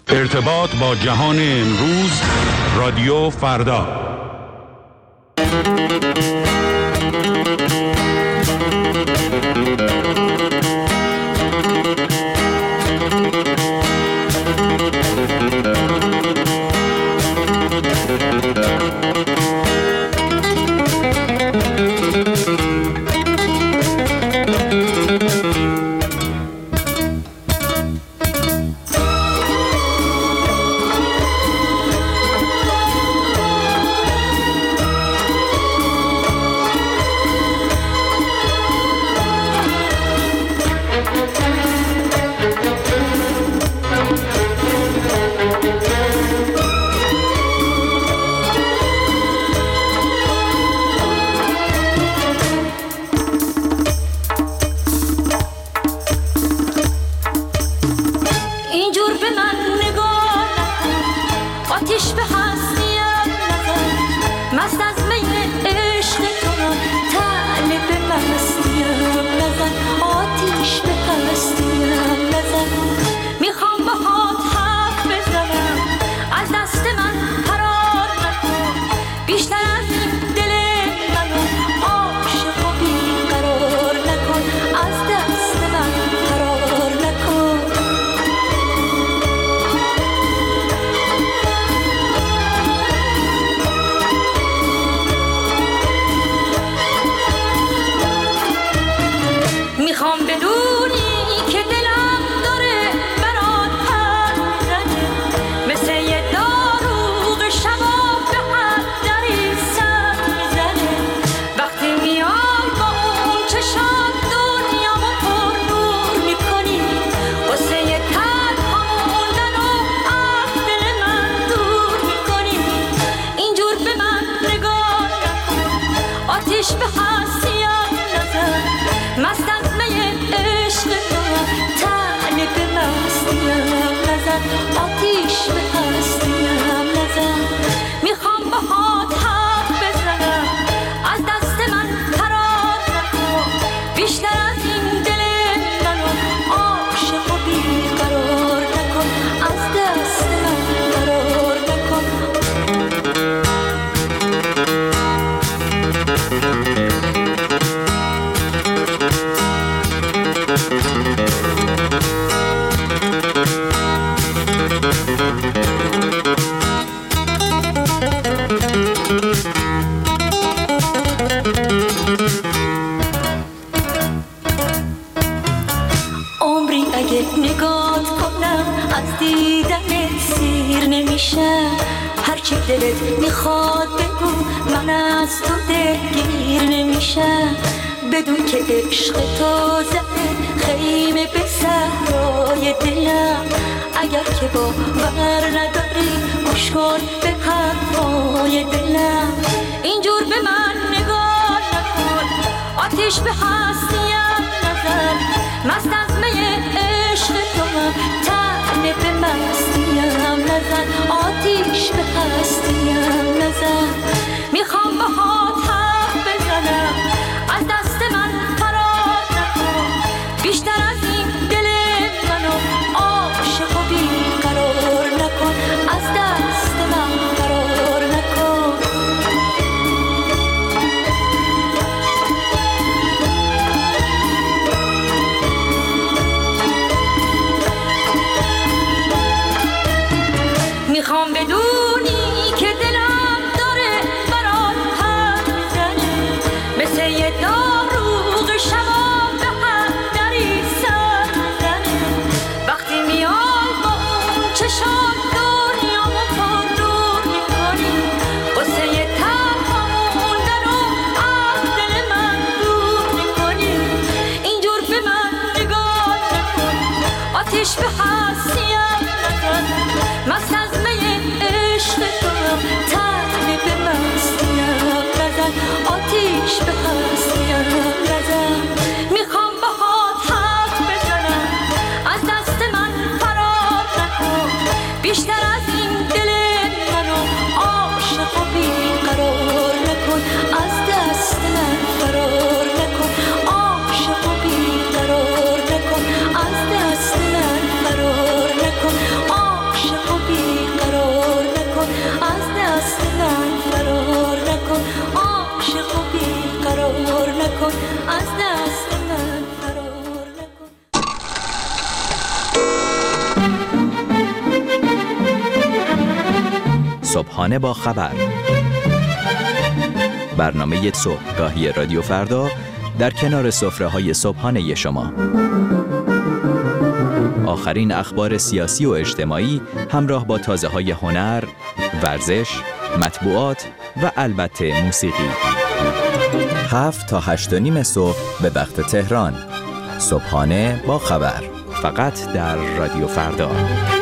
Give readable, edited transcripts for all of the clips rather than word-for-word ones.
ارتباط با جهان امروز، رادیو فردا. از دست من فرار نکن، عاشق صبحانه با خبر، برنامه صبحگاهی رادیو فردا در کنار سفره‌های صبحانه شما. آخرین اخبار سیاسی و اجتماعی همراه با تازه‌های هنر، ورزش، مطبوعات و البته موسیقی. 7 تا 8:30 صبح به وقت تهران. صبحانه با خبر، فقط در رادیو فردا.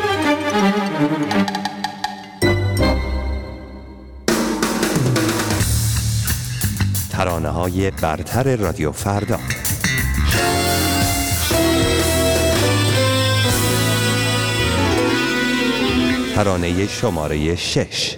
ترانه‌های برتر رادیو فردا. ترانه شماره 6.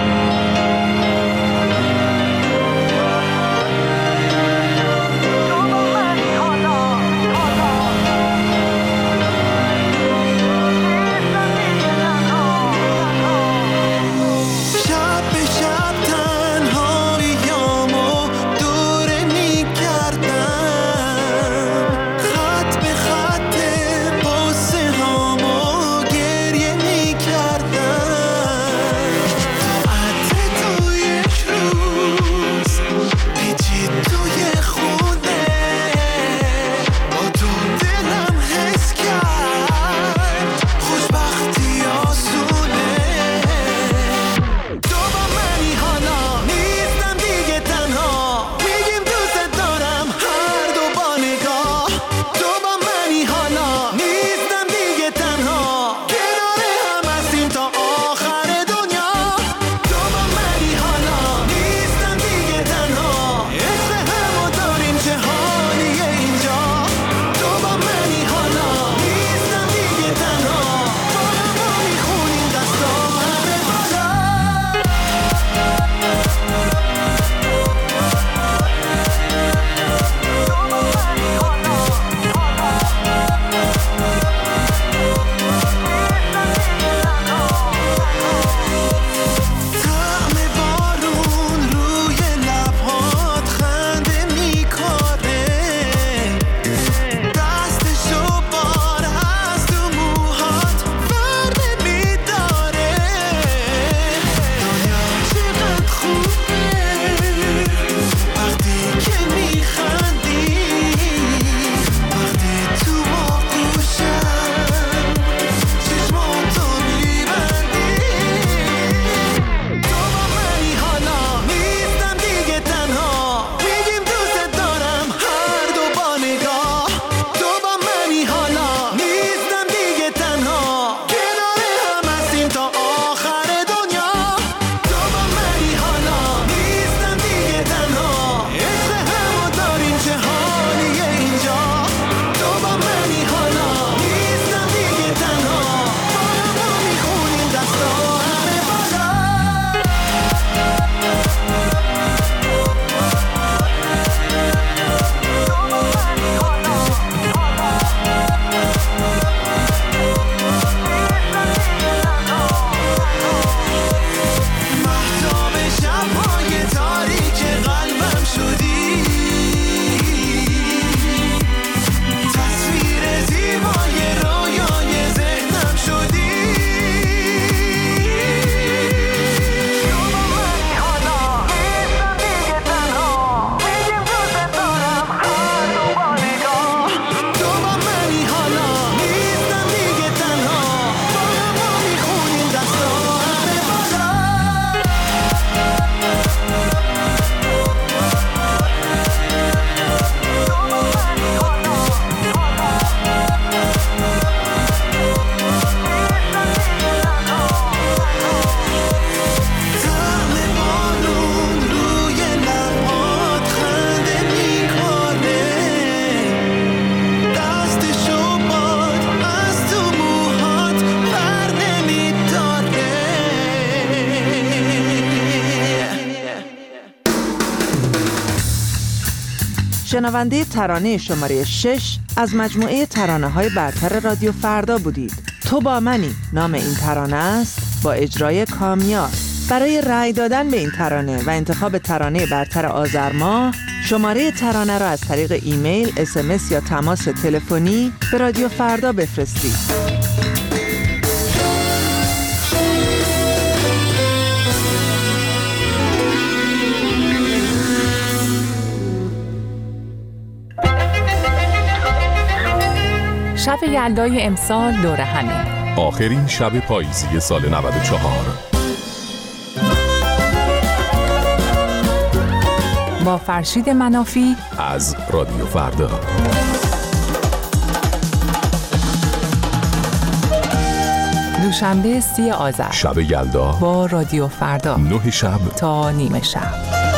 شنونده ترانه شماره 6 از مجموعه ترانه‌های برتر رادیو فردا بودید. تو با منی نام این ترانه است با اجرای کامیار. برای رأی دادن به این ترانه و انتخاب ترانه برتر آذر ماه، شماره ترانه را از طریق ایمیل، SMS یا تماس تلفنی به رادیو فردا بفرستید. شب یلدای امسال دور همین، آخرین شب پاییزی سال 94. با فرشید منافی از رادیو فردا. دوشنبه 30 آذر، شب یلدا با رادیو فردا، 9 شب تا نیمه شب.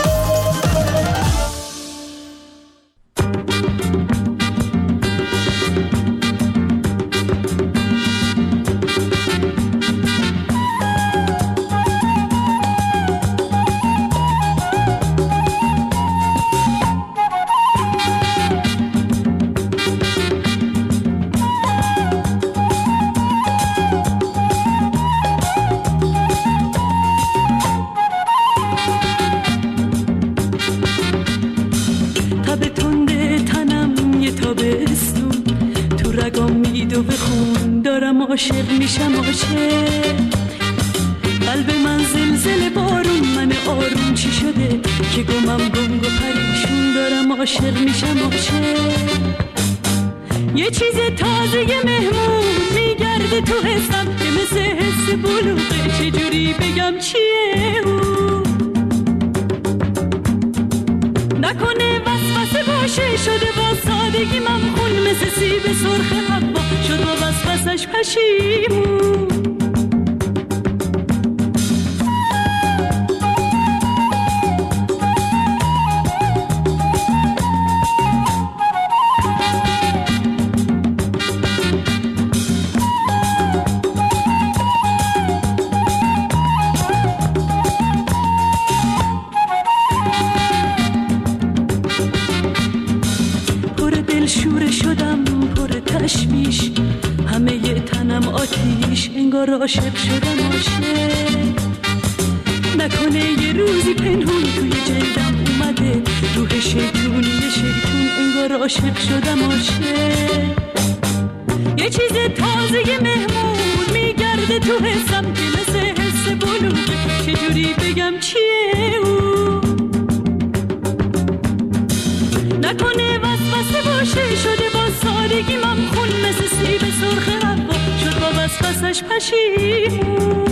عاشق میشم عاشق، قلب من زلزله بارون، من آروم چی شده که گمم گنگ و پریشون، دارم عاشق میشم عاشق. یه چیز تازه مهمون میگرده تو حسم که مثل حس بلوغه، چجوری بگم چیه اون؟ نکنه وسوسه باشه، شده با سادگی ممخون، مثل سیب سرخ حبا شد با وسوسش پشیمون. تشویش همه ی تنم آتیش، انگار عاشق شدم عاشق. نکنه یه روزی پنهون توی جلدم اومده روح شیطونی شیطون، انگار عاشق شدم عاشق. یه چیز تازه مهمون میگرده تو حسم که مثل حس بلوغه، چجوری بگم چیه اون؟ نکنه وسوسه باشه، شده با سادگی ممخون، مثل سیب سرخ حبا شد با وسوسش پشیمون.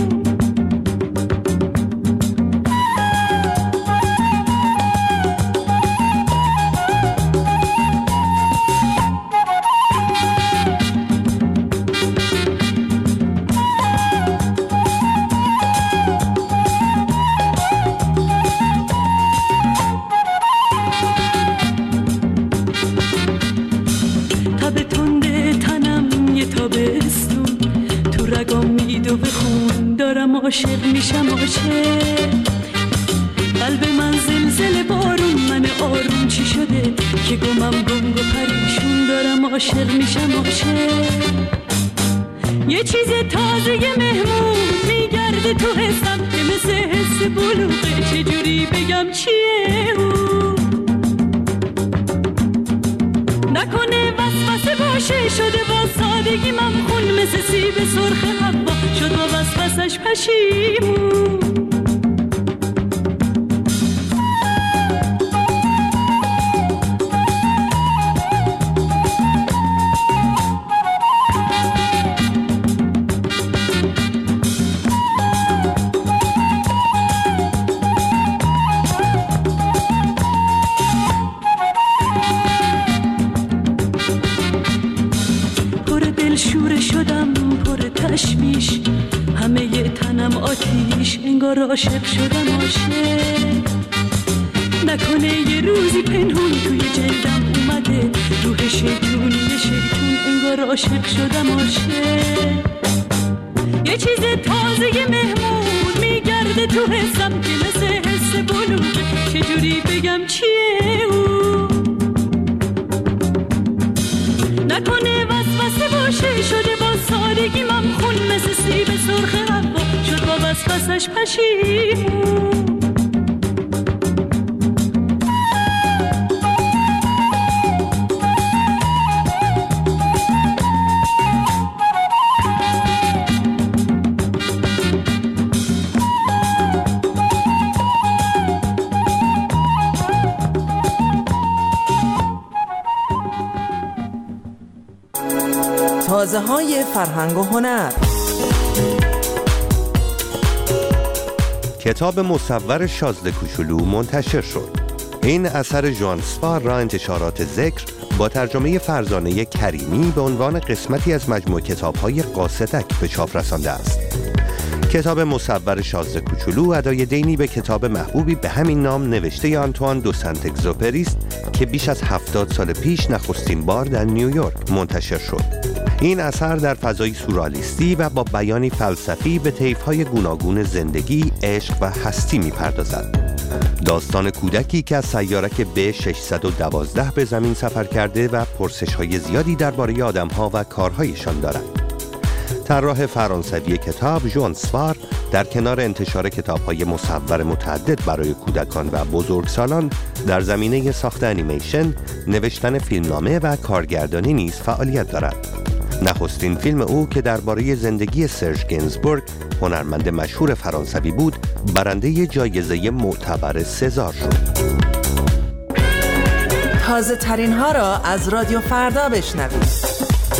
عاشق میشم عاشق، قلب من زلزله بارون، من آروم چی شده که گمم گنگ و پریشون، دارم عاشق میشم عاشق. یه چیز تازه مهمون میگرده تو حسم که مثل حس بلوغه، چجوری بگم چیه اون؟ نکنه وسوسه باشه، شده با سادگی ممخون، مثل سیب سرخ حبا شد با وسوسش پشیمون. تشویش همه ی تنم آتیش، انگار عاشق شدم عاشق. نکنه یه روزی پنهون توی جلدم اومده روح شیطونی شیطون، انگار عاشق شدم عاشق. یه چیز تازه مهمون میگرده تو حسم که مثل حس بلوغه، چجوری بگم چیه اون؟ نکنه وسوسه باشه، شده با سادگی ممخون، مثل سیب سرخ حبا شد با وسوسش پشیمون. تازه‌های فرهنگ و هنر. کتاب مصور شازده کوچولو منتشر شد. این اثر ژان سوار را انتشارات ذکر با ترجمه فرزانه کریمی به عنوان قسمتی از مجموع کتاب‌های قاصدک به چاپ رسانده است. کتاب مصور شازده کوچولو ادای دینی به کتاب محبوبی به همین نام نوشته آنتوان دو سنت اگزوپری است که بیش از 70 سال پیش نخستین بار در نیویورک منتشر شد. این اثر در فضای سورئالیستی و با بیانی فلسفی به طیف‌های گوناگون زندگی، عشق و هستی می‌پردازد. داستان کودکی که از سیارک B612 به زمین سفر کرده و پرسش‌های زیادی درباره آدم‌ها و کارهایشان دارد. طراح فرانسوی کتاب ژان سوار در کنار انتشار کتاب‌های مصور متعدد برای کودکان و بزرگسالان در زمینه ساخت انیمیشن، نوشتن فیلمنامه و کارگردانی نیز فعالیت دارد. نخستین فیلم او که درباره زندگی سرژ گنزبورگ، هنرمند مشهور فرانسوی بود، برنده جایزه معتبر سزار شد. تازه ترین ها را از رادیو فردا بشنوید.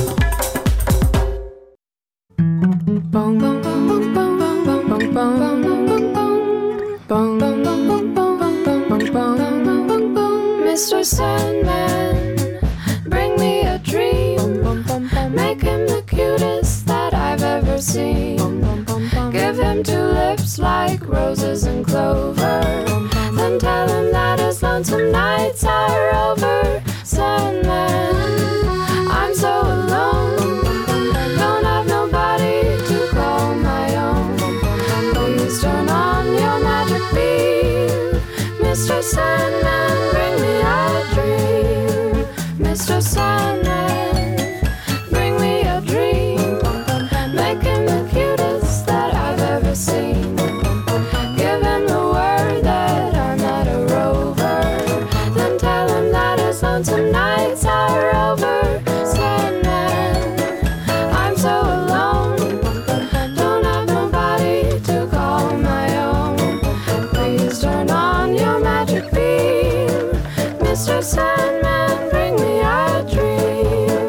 Mr. Sandman, bring me a dream. Make him the cutest that I've ever seen. Give him two lips like roses and clover. Then tell him that his lonesome nights are over. Sandman, I'm so alone. Don't have nobody to call my own. Please turn on your magic beam. Mr. Sandman, bring me a dream. Mr. Sandman, bring me a dream. Make him the cutest that I've ever seen. Give him the word that I'm not a rover. Then tell him that his lonesome nights are over. Sandman, I'm so alone. Don't have nobody to call my own. Please turn on your magic beam. Mr. Sandman, bring me a dream.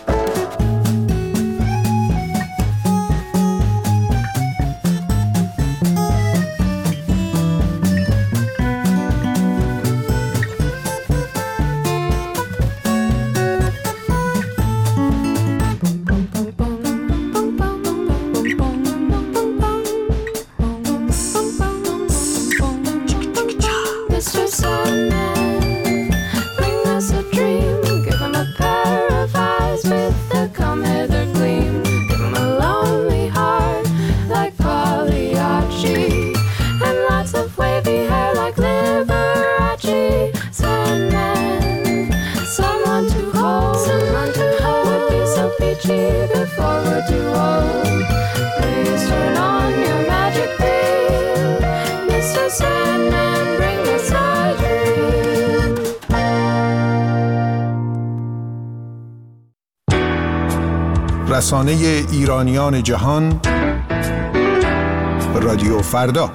Mr. Sandman, bring us a dream. Give him a pair of eyes with a come hither gleam. Give him a lonely heart like Pagliacci, and lots of wavy hair like Liberace. Sandman, someone to hold would be so peachy before we're too old. Please turn on your magic beam. Mr. Sandman, bring us a dream. رسانه ایرانیان جهان، رادیو فردا.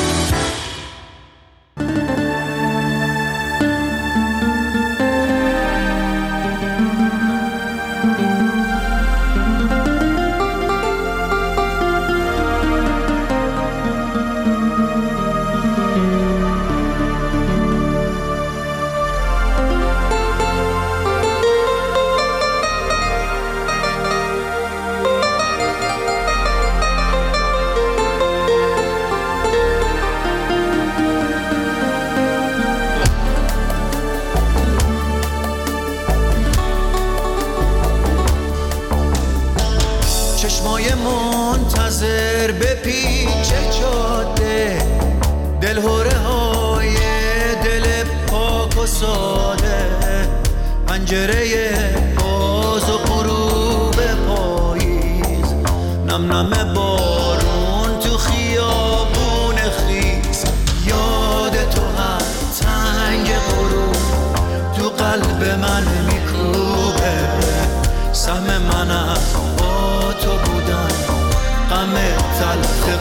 چشمای منتظر به پیچ جاده، دلهوره های دل پاک و ساده، پنجره باز و غروب پاییز، نم نم بارون تو خیابون خیز، یاد تو هر تنگ غروب تو قلب من میکوبه، سهم منم با تو بودن، غم تلخ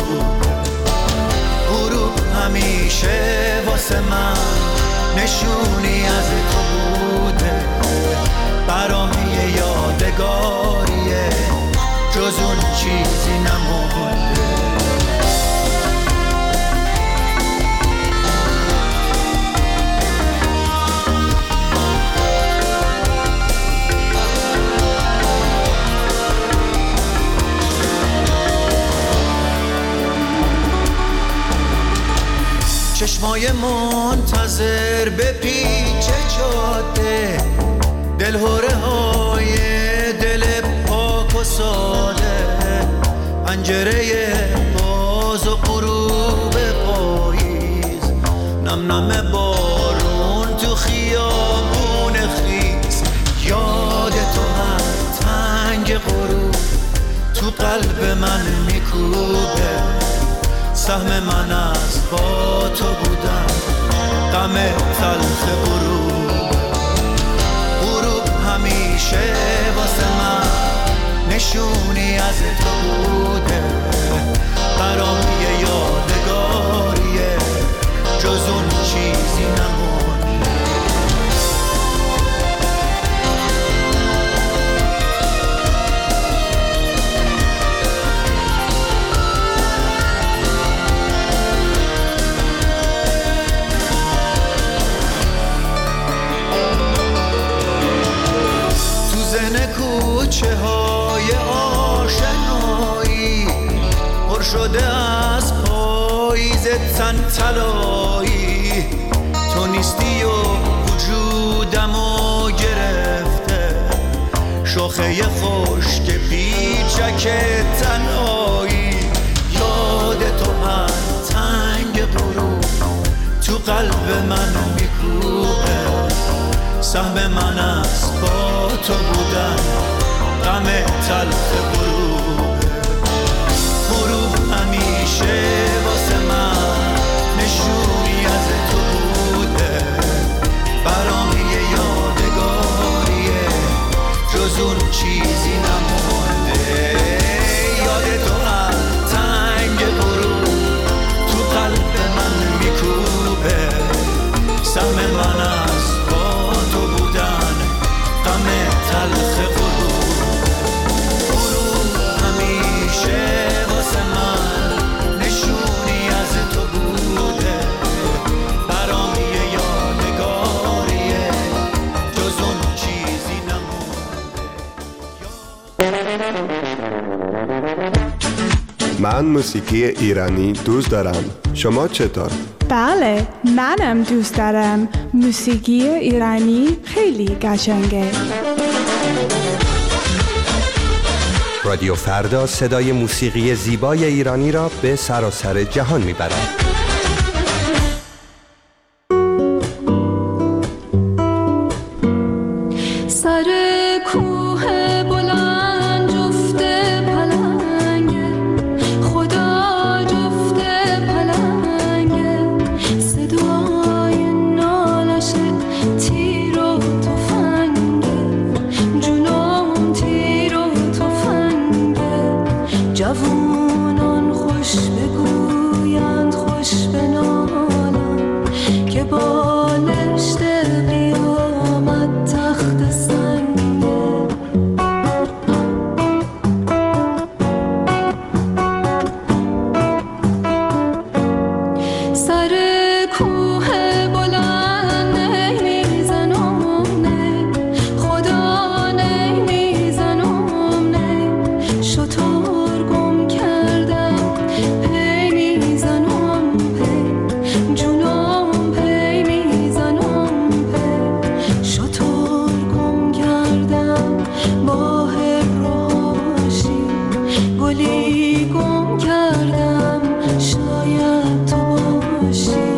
غروب همیشه واسه من نشونی از تو بوده، برام یه یادگاری چیزی نمونده. چشمای منتظر به پیچ جاده، دلهوره های دل پاک و ساده، پنجره باز و غروب پاییز، نم نم بارون تو خیابون خیز، یاد تو هر تنگ غروب تو قلب من میکوبه، سهم من از با تو بودم، غم تلخ غروب همیشه واسه من نشونی از تو بوده، برام یه یادگاریه جز اون چیزی نمونده. کوچه های آشنایی پر شده از پاییز تن طلایی، تو نیستی و وجودمو گرفته، شاخه خشک پیچک تنهایی، یاد تو هر تنگ غروب تو قلب من میکوبه، سهم من از با تو بودن، غم تلخ غروب همیشه واسه من نشونی از تو بوده، برام یه یادگاریه جز اون چیزی نمونده، یاد تو هر تنگ غروب تو قلب من میکوبه، سهم من از با تو بودن، غم تلخ غروب همیشه واسه من نشونی از تو بوده، برام یه یادگاریه جز اون چیزی نمونده. من موسیقی ایرانی دوست دارم. شما چطور؟ بله، منم دوست دارم. موسیقی ایرانی خیلی قشنگه. رادیو فردا صدای موسیقی زیبای ایرانی را به سراسر جهان میبرد. جوانان خوش بگویند خوش بنالند که بالشت قیامت تخت سنگه. سر کوه بلند نمیزنم نه، خدا نمیزنم نه، شطور گم کردم پی میزنم پی، جونم پی میزنم پی، شطور گم کردم با هراشی، گلی گم کردم شاید تو باشی.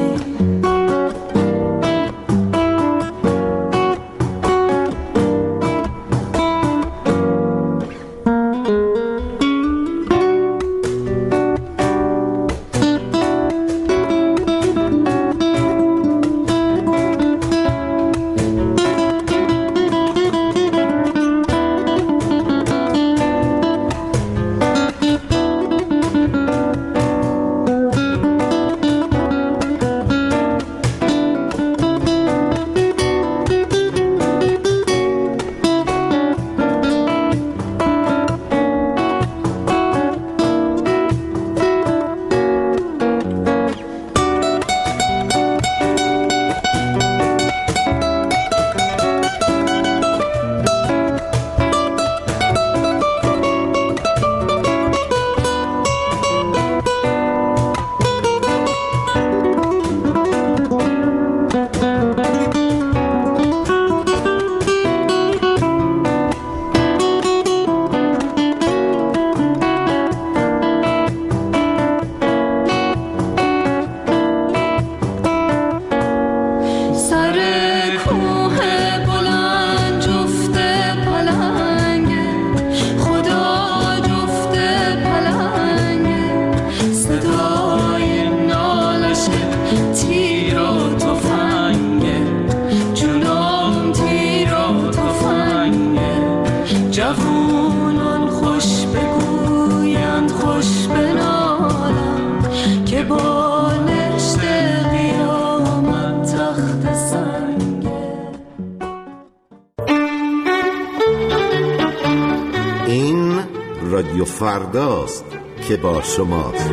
فرداست که با شماست.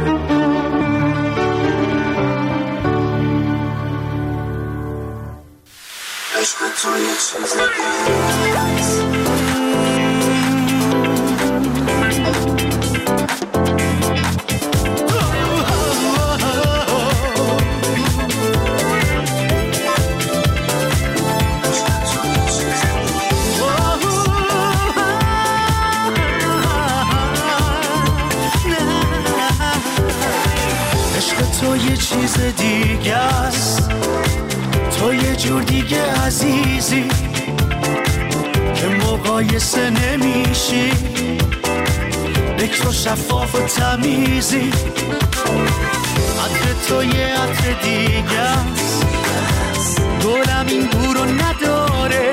تو یه چیز دیگه است، تو یه جور دیگه عزیزی که مقایسه نمیشی، بکر و شفاف و تمیزی. عطر تو یه عطر دیگه است، گلم این بورو نداره،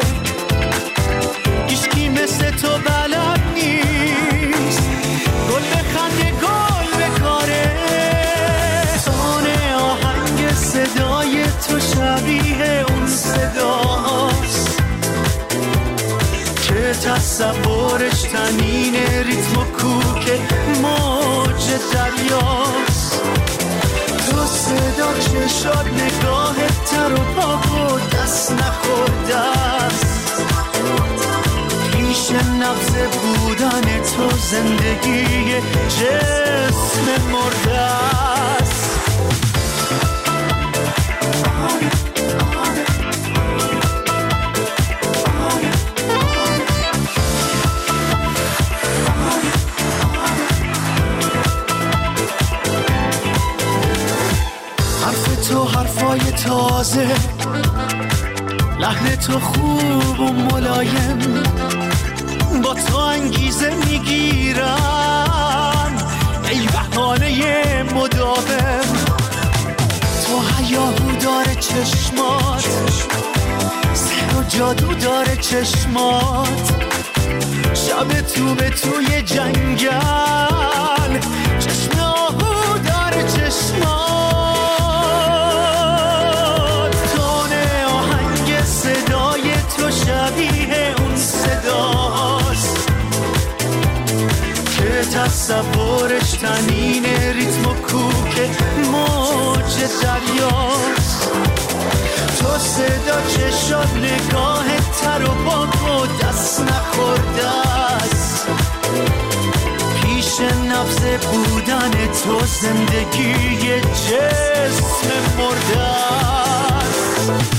هیچکی مثل تو بلد نیست، گل بخنده گل بکاره. صدای تو شبیه اون صداست که تصورش تنین ریتم و کوک موج دریاست. تو صدا چشات نگاه تر و پاک و دست نخورده است، پیش نبض بودن تو زندگی جسم مرده است. تو حرفای تازه، لحن تو خوب و ملایم، با تو انگیزه میگیرن ای بهانه مداوم. تو هیاهو داره چشمات، سحر و جادو داره چشمات، شب تو به توی جنگل، چشم آهو داره چشمات. شبیه اون صداست که تصورش تنین ریتم و کوک موج دریاست. تو صدا چشات نگاه تر و پاک و دست نخورده است، پیش نبض بودن تو زندگی جسم مرده است.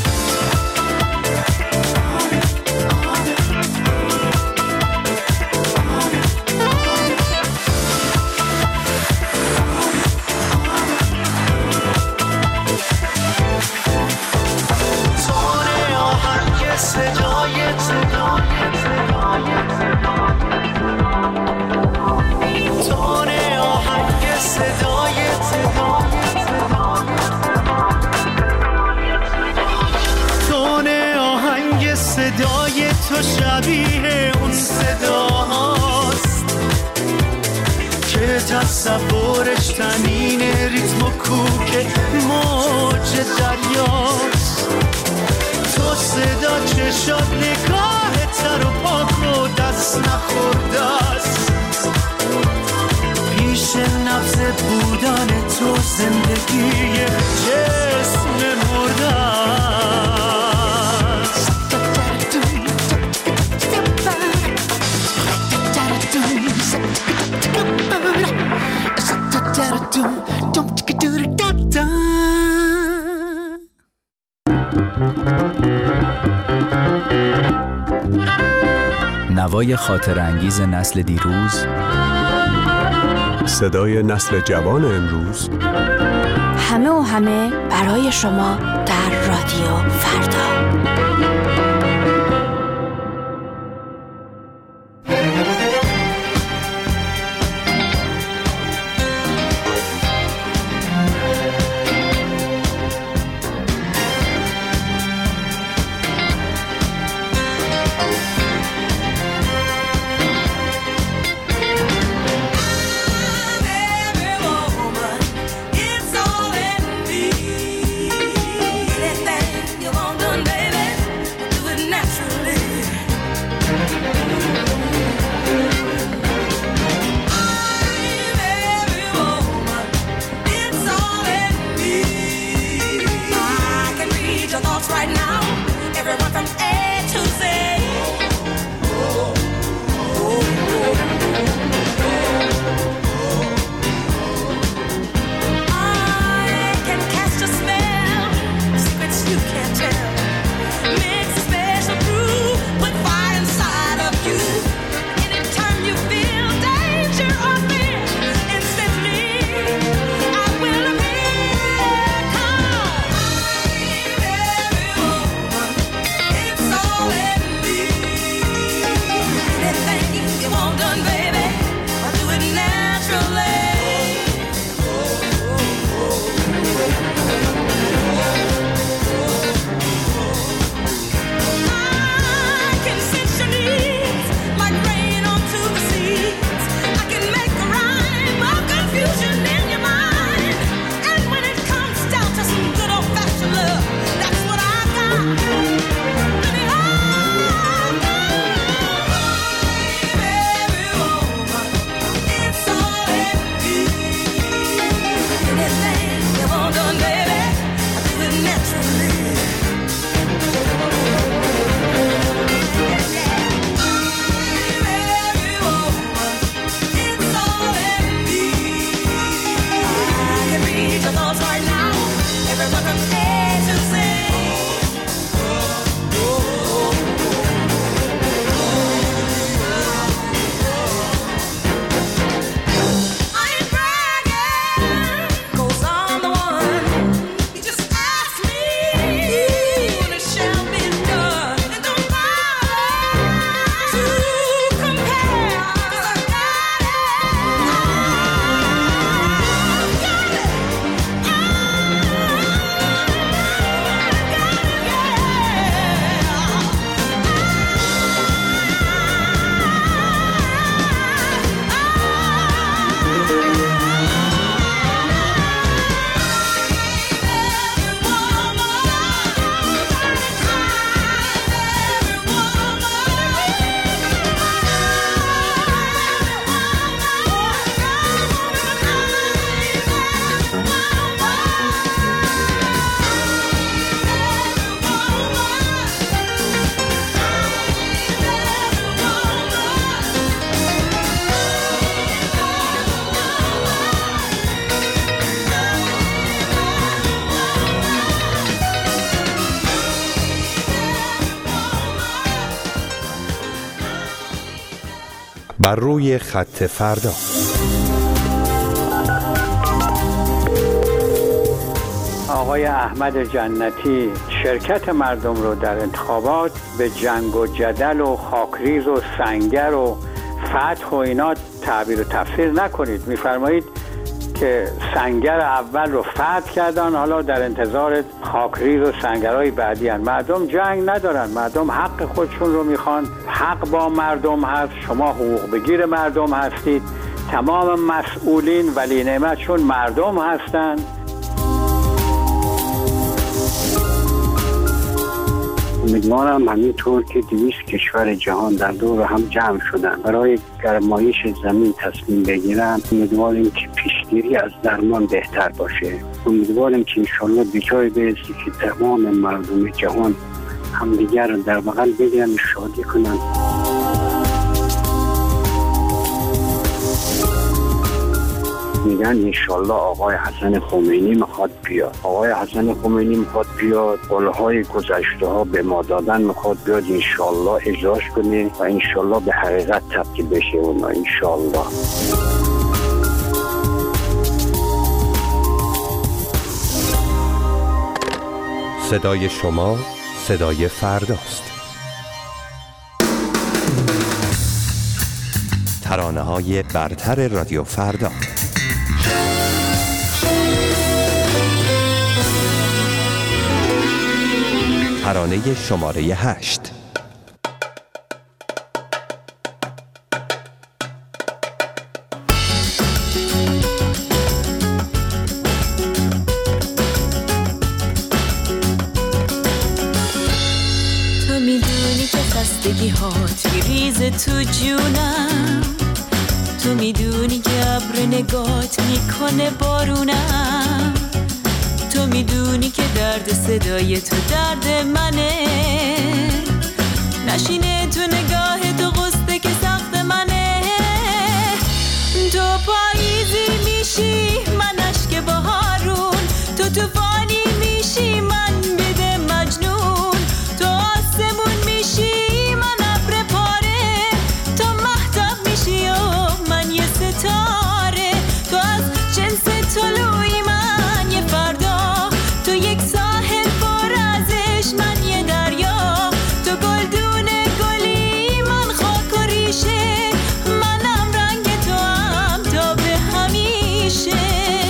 صدای تو شبیه اون صداست که تصورش تنین ریتم و کوک موج دریاست. تو صدا چشات نگاه تر و پاک و دست نخورده است، پیش نبض بودن تو زندگی جسم مرده است. نوای خاطر انگیز نسل دیروز، صدای نسل جوان امروز، همه و همه برای شما در رادیو فردا. Baby بر روی خط فردا. آقای احمد جنتی شرکت مردم رو در انتخابات به جنگ و جدل و خاکریز و سنگر و فتح و اینا تعبیر و تفسیر نکنید. میفرمایید که سنگر اول رو فتح کردن، حالا در انتظار خاکریز و سنگرهای بعدی هن. مردم جنگ ندارن، مردم حق خودشون رو میخوان. حق با مردم هست، شما حقوق بگیر مردم هستید. تمام مسئولین ولی نعمتشون مردم هستن. امیدوارم همینطور که 200 کشور جهان در دور هم جمع شدن برای گرمایش زمین تصمیم بگیرن، امیدواریم که پیشگیری از درمان بهتر باشه. امیدواریم که انشالله به جای برسی که تمام مردم جهان همدیگر رو در بغل بگیرن و شادی کنن. میگن انشالله آقای حسن خمینی میخواد بیاد. آقای حسن خمینی میخواد بیاد، قولهای گذشته ها به ما دادن میخواد بیاد، انشالله اجراش کنه و انشالله به حقیقت تبدیل بشه اونا انشالله. صدای شما صدای فرداست. ترانه‌های برتر رادیو فردا. ترانه شماره 8. تو میدونی که خستگی هات میریزه تو جونم، تو میدونی که ابر نگات میکنه بارونم، تو میدونی که درد صدای تو درد منه، نشینه تو نگاه تو غصه که سخت منه. تو پاییزی میشی من اشک بهارون، تو طوفانی میشی من بده مجنون، تو آسمون میشی من ابر پاره، تو مهتاب میشی و من یه ستاره، تو از جنس طلوعی من یه فردا، تو یک ساحل پر ازش من یه دریا، تو گلدون گلی من خاک و ریشه، منم رنگ تو هم تا به همیشه.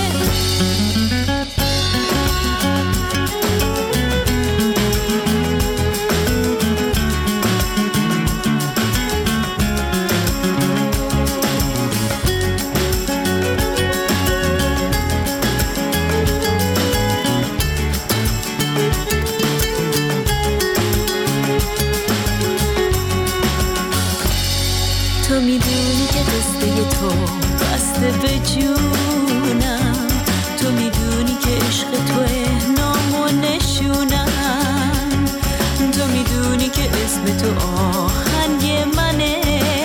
تو میدونی که قصه تو بسته به جونم، تو میدونی که عشق توه نام و نشونم، تو میدونی که اسم تو آهنگ منه،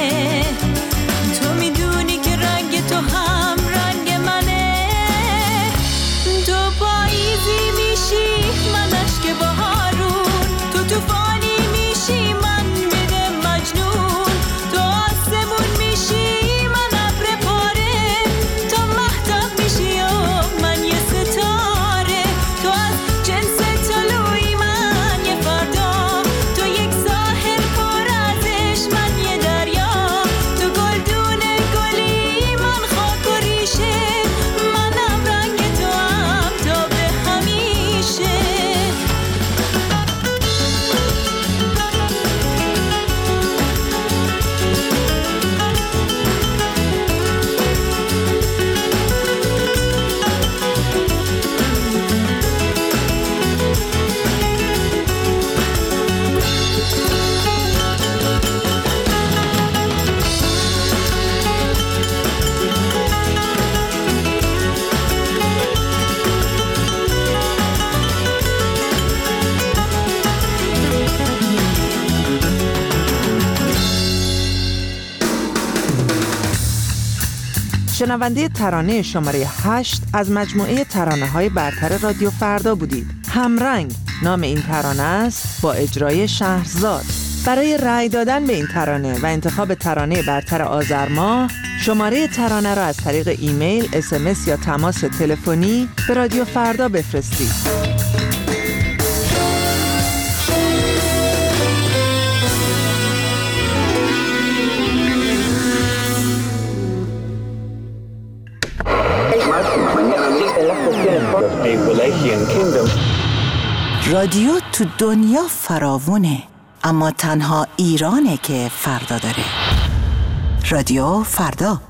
تو میدونی که رنگ تو هم رنگ منه، تو پاییزی میشی من اشک بهارون، تو طوفانی میشی من بده مجنون، تو آسمون میشی من ابر پاره، تو مهتاب میشی و من یه ستاره، تو از جنس طلوعی من یه فردا، تو یک ساحل پر ازش من یه دریا، تو گلدون گلی من خاک و ریشه، منم رنگ تو هم تا به همیشه. شنونده ترانه شماره 8 از مجموعه ترانه‌های برتر رادیو فردا بودید. همرنگ نام این ترانه است با اجرای شهرزاد. برای رأی دادن به این ترانه و انتخاب ترانه برتر آذر ماه، شماره ترانه را از طریق ایمیل، SMS یا تماس تلفنی به رادیو فردا بفرستید. رادیو تو دنیا فراوونه، اما تنها ایرانه که فردا داره. رادیو فردا.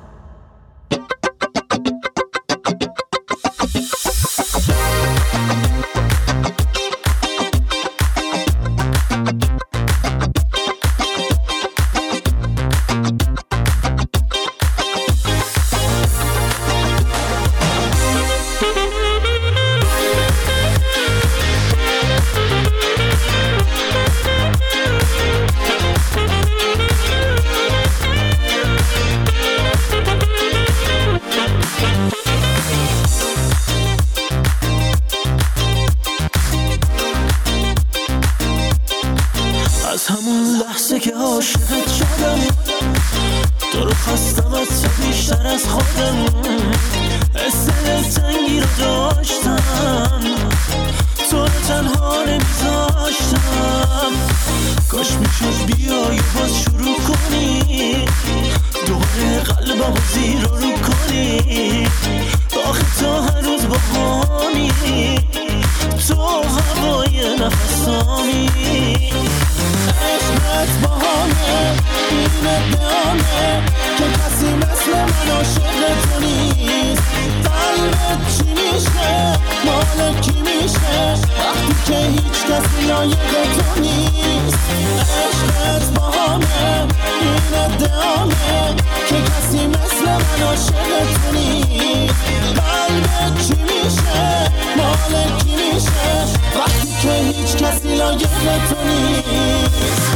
از همون لحظه که عاشقت شدم، تو رو خواستم از تو بیشتر از خودم، حس دلتنگی رو داشتم، تو رو تنها نمیذاشتم. کاش میشد بیای و باز شروع کنی، دوباره قلبم رو زیر رو کنی. آخه تو هنوز بهانی، تو هوای نفسانی. عشقت بهانه، این ادعامه که کسی مثل من عاشق تو نیست. قلبت چی میشه، مال کی میشه، وقتی که هیچ کسی لایق تو نیست. عشقت بهانه، این ادعامه که کسی مثل من عاشق تو نیست. قلبت چی میشه، مال کی میشه، وقتی که هیچ کسی لایق تو نیست.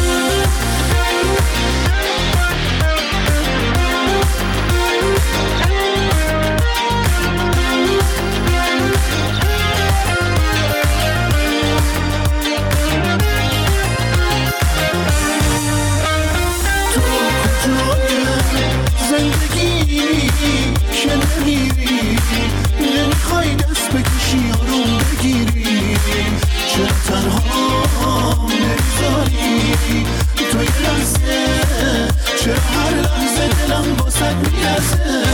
زندگی که نمیری، نمیخوای دست بکشی آروم بگیری، چرا تنها نمیذاری تو یه لحظه، چرا هر لحظه دلم باسد میرزه.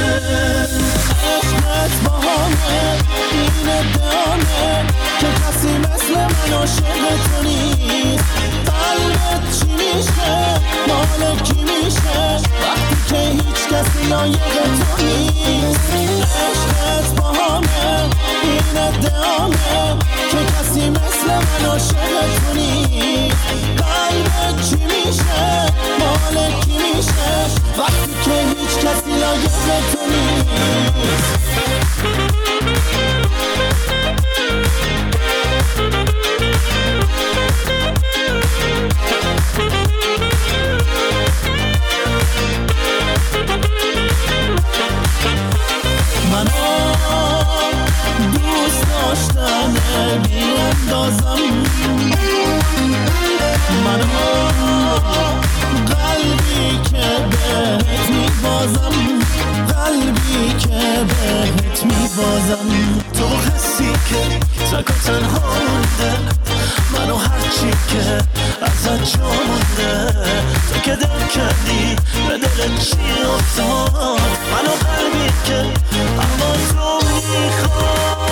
عشقت بهانه، این ادعامه که کسی مثل من عاشق تو نیست. قلبت چی میشه، مال کی میشه، وقتی که هیچ کسی لایق تو نیست. عشقت بهانه، این ادعامه که کسی مثل من عاشق تو نیست. قلبت چی میشه، مال کی میشه، وقتی که هیچ کسی لایق تو نیست. منو دوست داشتن بیاندازم، منو قلبی که بهت میبازم، قلبی که بهت میبازم. تو حسی که تک و تنها مونده، منو هرچی که ازت جا مونده، تو که دل کردی به دل چی افتاد. منو قلبی که اما تو میخواد.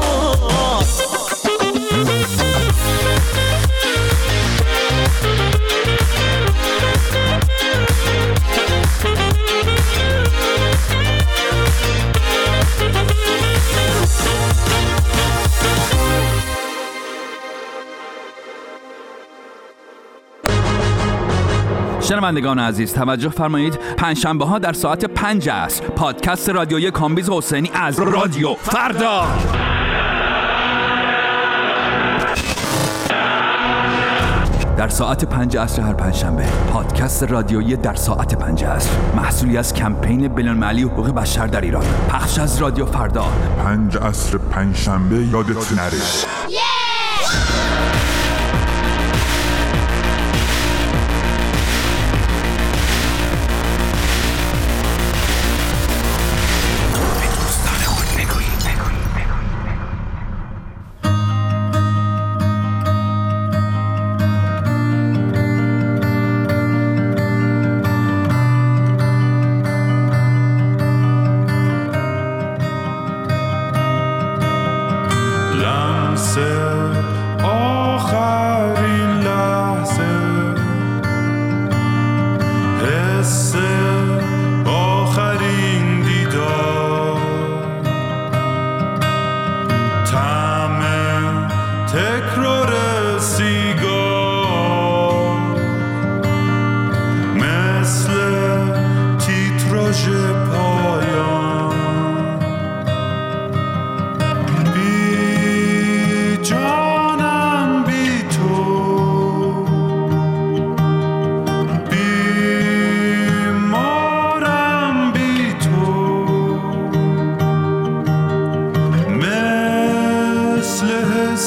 شنوندگان عزیز توجه فرمایید، پنجشنبه ها در ساعت 5 عصر پادکست رادیویی کامبیز حسینی از رادیو فردا. در ساعت 5 عصر هر پنجشنبه پادکست رادیویی در ساعت 5 عصر، محصولی از کمپین بین‌المللی حقوق بشر در ایران، پخش از رادیو فردا. 5 عصر پنجشنبه یادت نره.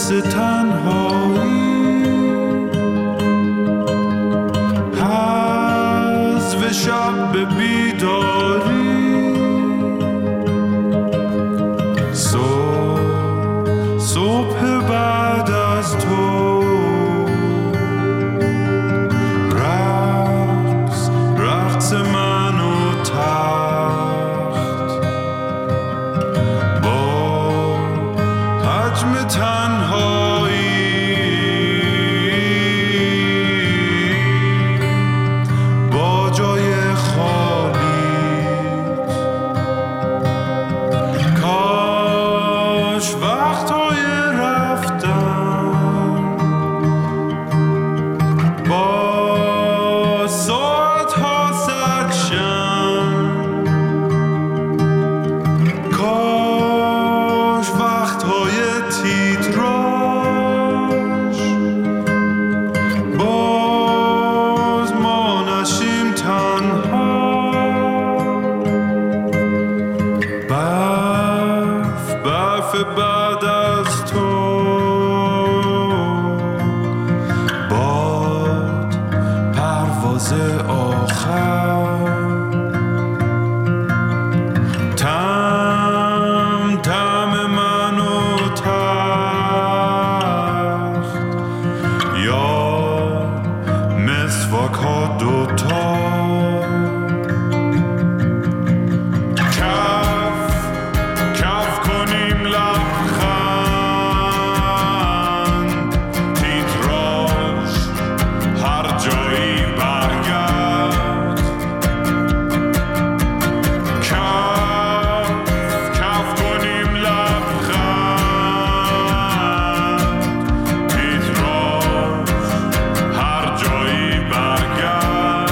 مثل تنهایی حذف شب به بیداری صبح بعد از تو رقص من و تخت با حجم تنهایی با جای خالی کاش وقتهای رفتن با ساعتها سرشن کاش وقتهای تیتراژ باز ما نشیم تنها برف بعد از تو باد پرواز آخر تم من و تخت یا مسواک ها دوتا کف کنیم لبخند تیتراژ هر جایی برگرد کف کنیم لبخند تیتراژ هر جایی برگرد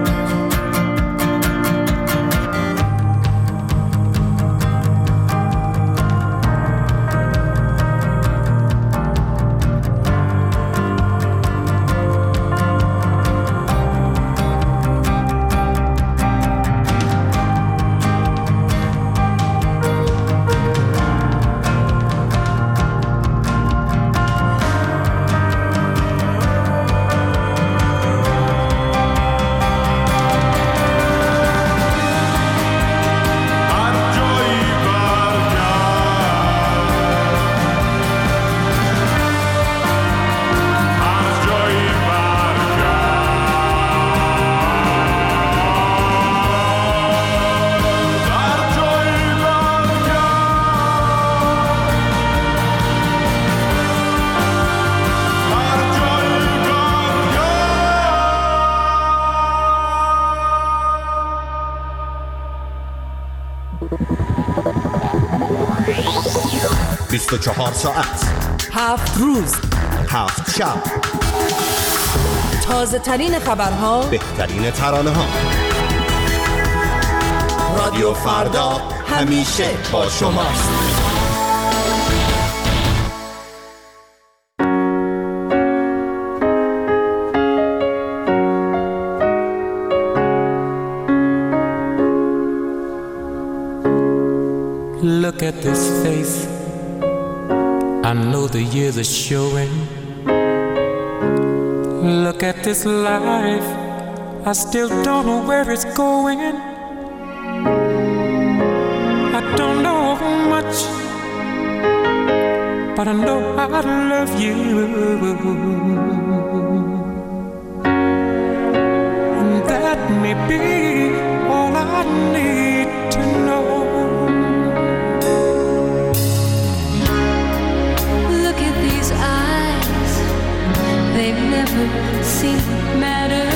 ساعت 7 روز 7 شب تازه ترین خبرها بهترین ترانه ها رادیو فردا همیشه با شماست. Look at this face, I know the years are showing. Look at this life, I still don't know where it's going. I don't know much, but I know I love you. And that may be all I need to know. They've never seemed to matter.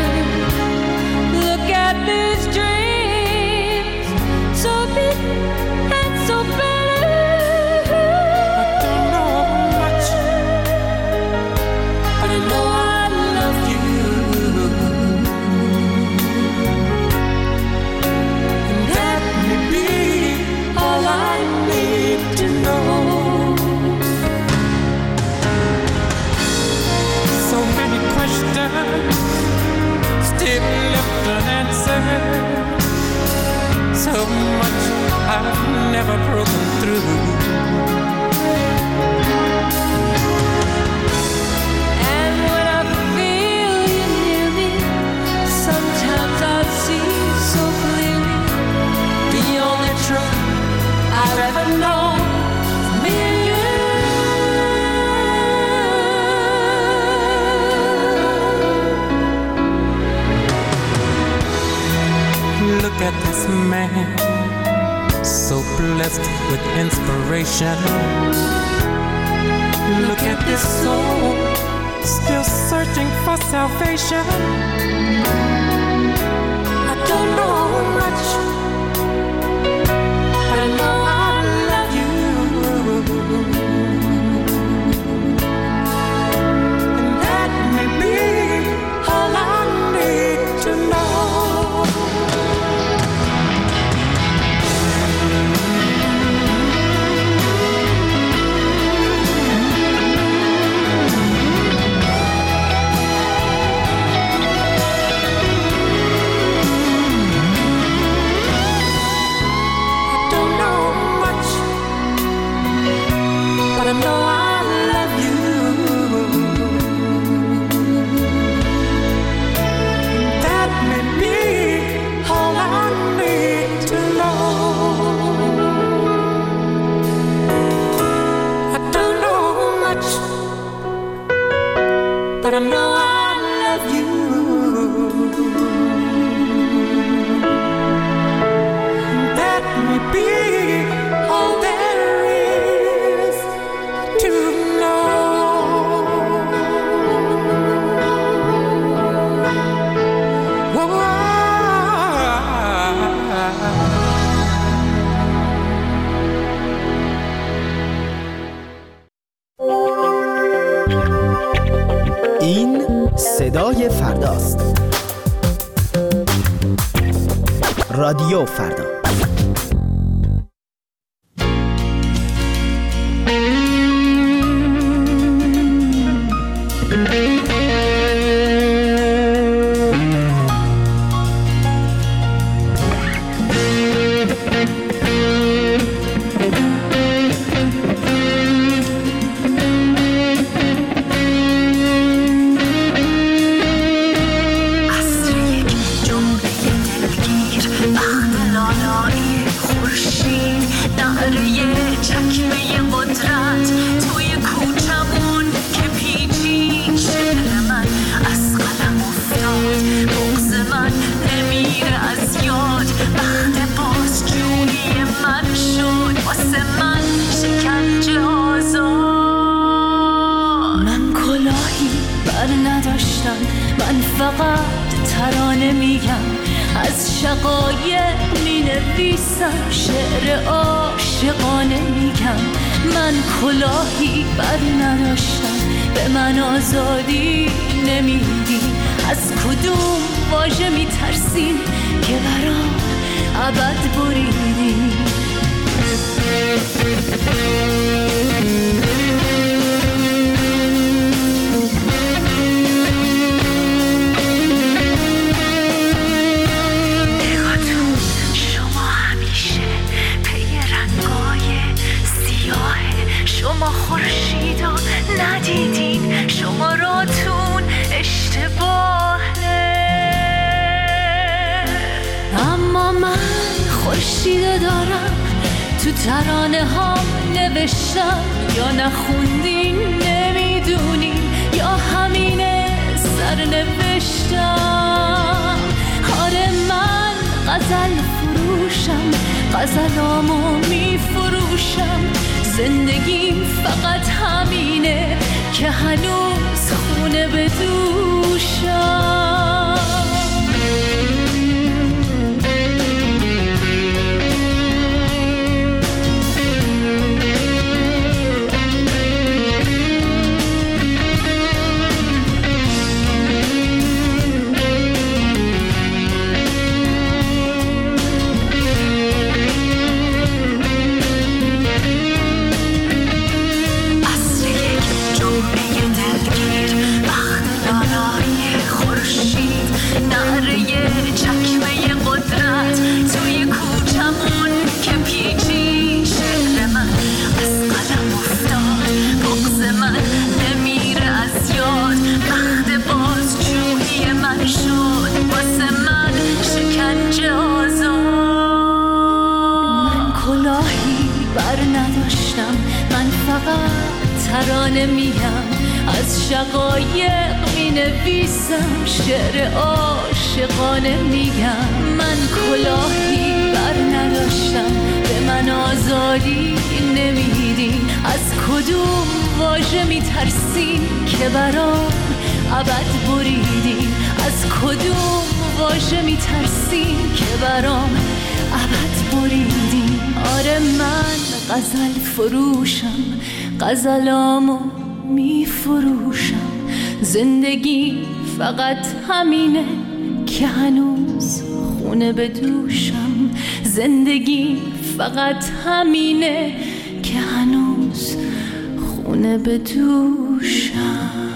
Look at these dreams, so big and so better. I don't know much, but I know I love you. ever known. Me and you. Look at this man, so blessed with inspiration. Look at this soul, still searching for salvation. I don't know much, but I know I love you. And that may be all I need to know. I know I love you. That may be all I need to know. I don't know much, but I know I love you. That may be all there is to know. این صدای فرداست. رادیو فردا. ترانه ها نوشتم یا نخوندین نمیدونین یا همینه سرنوشتم. آره من غزل فروشم، غزلامو میفروشم، زندگیم فقط همینه که هنوز خونه به دوشم. بر نداشتم. من فقط ترانه میم، از شقایق می نویسم، شعر عاشقانه میگم. من کلاهی بر نداشتم، به من آزادی نمیدین. از کدوم واژه میترسین که برام ابد بریدین؟ از کدوم واژه میترسین که برام ابد بریدین؟ آره من غزل فروشم، غزلامو میفروشم. زندگی فقط همینه که هنوز خونه به دوشم. زندگی فقط همینه که هنوز خونه به دوشم.